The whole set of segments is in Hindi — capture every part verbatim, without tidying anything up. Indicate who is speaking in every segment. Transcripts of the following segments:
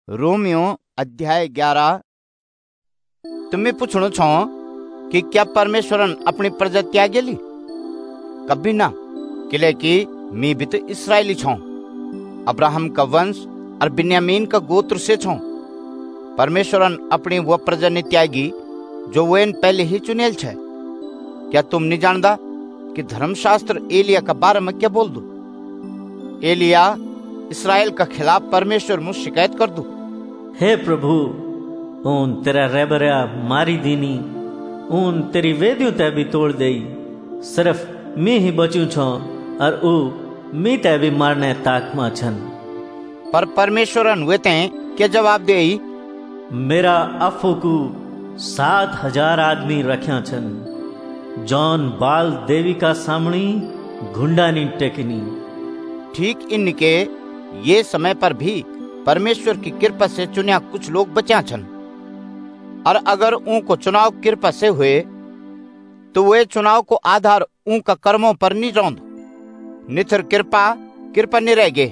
Speaker 1: रोमियो अध्याय ग्यारह। तुम्हें पूछणो छो कि क्या परमेश्वरन अपनी प्रजा त्यागेली? कभी ना, किले कि मैं भी तो इसराइली छो, अब्राहम का वंश और बिन्यामीन का गोत्र से छो। परमेश्वरन अपनी वह प्रजा ने त्यागी जो वे पहले ही चुनेल छे। क्या तुम नहीं जानता कि धर्मशास्त्र एलिया का बारे में क्या बोल दू? एलिया इसराइल का खिलाफ परमेश्वर मुझ शिकायत कर दू।
Speaker 2: हे प्रभु, ऊन तेरा रेबरिया मारी दीनी, ऊन तेरी वेदियों ते भी तोड़ देई। सिर्फ मैं ही बचू छो और ऊ मैं ते भी मारने ताक में छन।
Speaker 1: पर परमेश्वरन वे ते क्या जवाब देई?
Speaker 2: मेरा अफो को सात हजार आदमी रख्या छन, जॉन बाल देवी का सामणी घुंडानी टेकनी।
Speaker 1: ठीक इनके ये समय पर भी परमेश्वर की कृपा से चुनिया कुछ लोग बचा छन, और अगर उनको चुनाव कृपा से हुए तो वे चुनाव को आधार उनका कर्मों पर नहीं रौंद, निथर कृपा कृपा नहीं रहेगे।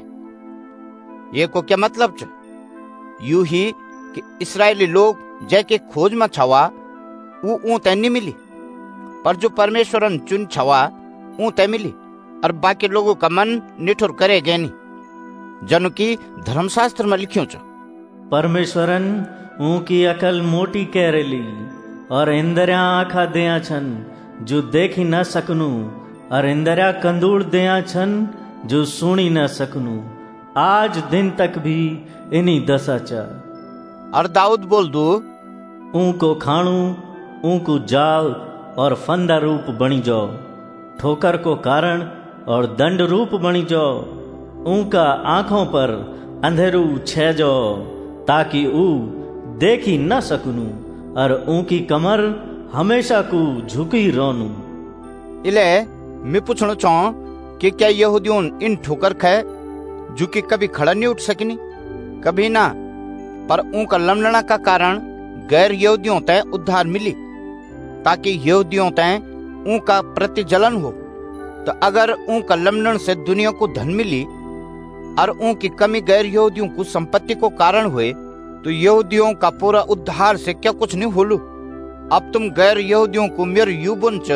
Speaker 1: ये को क्या मतलब च? यू ही कि इसराइली लोग जैके खोज में छवा वो ऊं तय नहीं मिली, पर जो परमेश्वरन चुन छवा ऊं तय मिली, और बाकी लोगों का मन निठुर करेगे नहीं, जन की धर्मशास्त्र में लिखियो छ।
Speaker 2: परमेश्वरन ऊकी अकल मोटी कैरेली और इंदरिया आखा दिया छन जो देखी न सकनू, और इंदरिया कंदूड़ दिया छन जो सुनी न सकनू। आज दिन तक भी इन्हीं दशा चा।
Speaker 1: और दाऊद बोल दू,
Speaker 2: ऊको खाणू ऊको जाल और फंदा रूप बनी जाओ, ठोकर को कारण और दंड रूप बनी जाओ। उनका आंखों पर अंधेरू छे जाओ, ताकि ऊ देखी न सकनू, और उनकी कमर हमेशा को झुकी रोनू।
Speaker 1: इले मैं पूछना चाहूं कि क्या यहूदियों इन ठोकर खे झुकी कभी खड़ा नहीं उठ सकनी? कभी ना, पर उनका लमलना का कारण गैर यहूदियों तय उद्धार मिली, ताकि यहूदियों तय उनका प्रति जलन हो। तो अगर उनका लमलन से दुनिया को धन मिली और उनकी कमी गैर यहूदियों को संपत्ति को कारण हुए, तो यहूदियों का पूरा उद्धार से क्या कुछ नहीं होलू? अब तुम गैर यहूदियों को मेरे युबन च,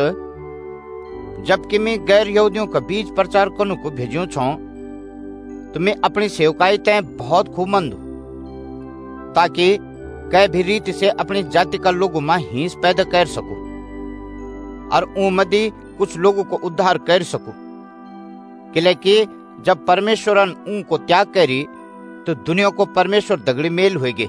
Speaker 1: जबकि मैं गैर यहूदियों का बीज प्रचार करने को भेजू छो, तो मैं अपनी सेवकाई तय बहुत खूब मंद हूं, ताकि कै भी रीति से अपनी जाति का लोगों में हिंस पैदा कर सकूं और उमदी कुछ लोगों को उद्धार कर सकूं। कि जब परमेश्वरन उनको त्याग करी तो दुनिया को परमेश्वर दगड़ी मेल होगे।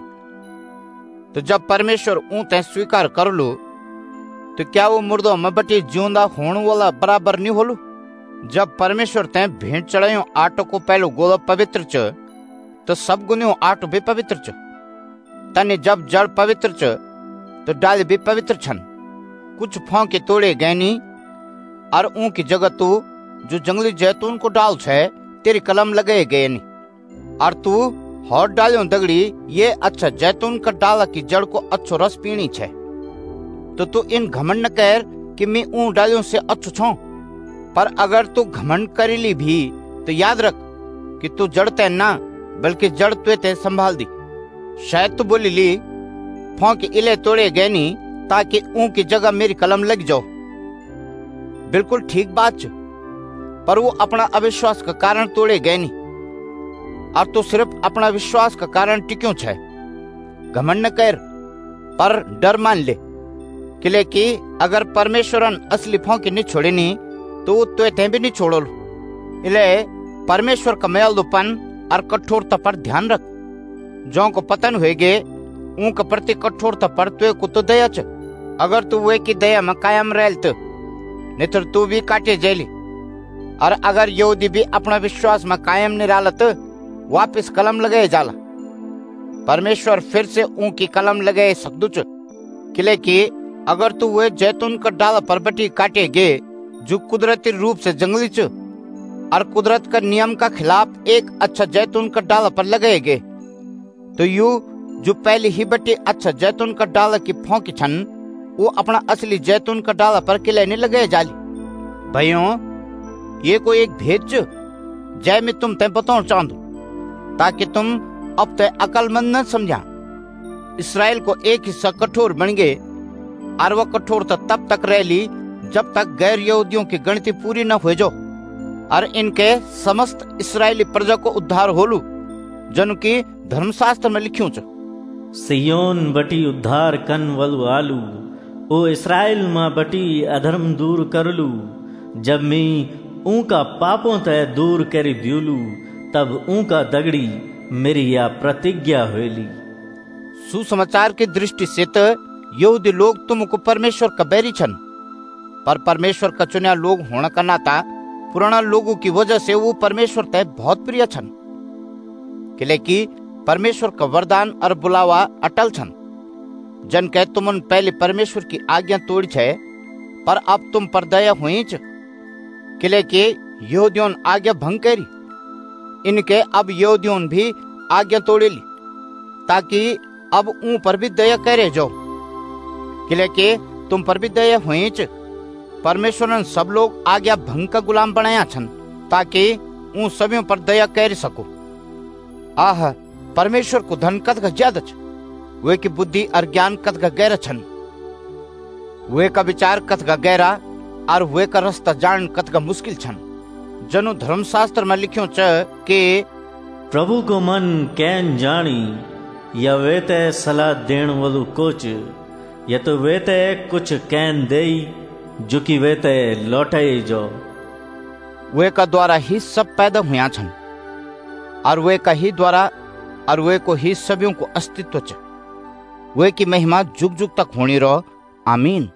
Speaker 1: तो जब परमेश्वर ऊं तय स्वीकार कर लो, तो क्या वो मुर्दों में बटी जिंदा होने वाला बराबर नहीं होलू? जब परमेश्वर तय भेंट चढ़ायो आटो को पहलो गोला पवित्र च, तो सब गुनियों आटो भी पवित्र च। तने जब जड़ पवित्र च, तो डाल भी पवित्र छन। कुछ फौके तोड़े गए नहीं, और उनकी जगह तू जो जंगली जैतून को डाल छे तेरी कलम लगे गए नहीं, और तू हौट डालियो दगड़ी ये अच्छा जैतून का डाला की जड़ को अच्छो रस पीनी छे। तो तू इन घमंड न कर कि मैं ऊं डालियों से अच्छो छो, पर अगर तू घमंड करेली भी तो याद रख कि तू जड़ ते ना, बल्कि जड़ तुए ते संभाल दी। शायद तू बोली ली फौके इले तोड़े गए नहीं, ताकि ऊं की जगह मेरी कलम लग जाओ। बिल्कुल ठीक बात च, पर वो अपना अविश्वास का कारण तोड़े गए नहीं, और तो सिर्फ अपना विश्वास का कारण टिक्यों छे। घमंड न कर, पर डर मान ले, किले कि अगर परमेश्वरन असली फौके नहीं छोड़े नहीं, तो वो तो ते भी नहीं छोड़ो। इले परमेश्वर का मयालुपन और कठोरता पर ध्यान रख। जो को पतन होगे उनका प्रति कठोरता पर तुए को तो दया च। अगर तू वे की दया में कायम रह तो नहीं तो तू भी काटे जेली। और अगर यहूदी भी अपना विश्वास में कायम नहीं रहा तो वापिस कलम लगे जाला। परमेश्वर फिर से उनकी कलम लगे सकदू च, किले कि अगर तू वे जैतून का डाला पर बटी काटे गे जो कुदरती रूप से जंगली च, और कुदरत का नियम का खिलाफ एक अच्छा जैतून का डाला पर लगे गे, तो यू जो पहले ही बटी अच्छा जैतून का डाला की फौकी छन, वो अपना असली जैतून का डाला पर किले नहीं लगे जाली। भाइयों, ये कोई एक भेद च, जय मैं तुम ते बताना चाहूं, ताकि तुम अब तय अकलमंद न समझा। इसराइल को एक हिस्सा कठोर बन गए और वह कठोरता तब तक रह ली जब तक गैर यहूदियों की गणती पूरी न हो जो और इनके समस्त इसराइली प्रजा को उद्धार होलू जन की धर्मशास्त्र में लिखियों च।
Speaker 2: सियोन बटी उद्धार कन वलु आलू, ओ इसराइल माँ बटी अधर्म दूर करलू। जब मैं ऊका पापों तय दूर करी द्यूलू, तब ऊका दगड़ी मेरी या प्रतिज्ञा होली।
Speaker 1: सुसमाचार की दृष्टि से तो यहूदी लोग तुमको परमेश्वर का बैरी छन, पर परमेश्वर का चुनिया लोग होने का नाता पुराना लोगों की वजह से वो परमेश्वर तय बहुत प्रिय छन। क्योंकि परमेश्वर का वरदान और बुलावा अटल छन। जन कह तुमन पहले परमेश्वर की आज्ञा तोड़ी छे, पर अब तुम पर दया हुई च। क्योंकि यहूदियों आज्ञा भंग करी, इनके अब यहूदियों भी आज्ञा तोड़ी ली, ताकि अब ऊं पर भी दया करे जो। क्योंकि तुम पर भी दया हुई च। परमेश्वर ने सब लोग आज्ञा भंग का गुलाम बनाया छन, ताकि ऊं सभी पर दया कर सको। आह, परमेश्वर को धन कद का ज्यादा छ, वे की बुद्धि और ज्ञान कद का गहरा छन। वे का विचार कद का गहरा और वे का रास्ता जान कद का मुश्किल छन। जनु धर्मशास्त्र में लिखियो च के
Speaker 2: प्रभु को मन कैन जानी, या वे ते सलाह देण वालू कोच, या तो वे ते कुछ कैन देई जो कि वे ते लौटाई जो।
Speaker 1: वे का द्वारा ही सब पैदा हुआ छन और वे का ही द्वारा और वे को ही सभी को अस्तित्व च। वे की महिमा जुग जुग तक होनी रहो। आमीन।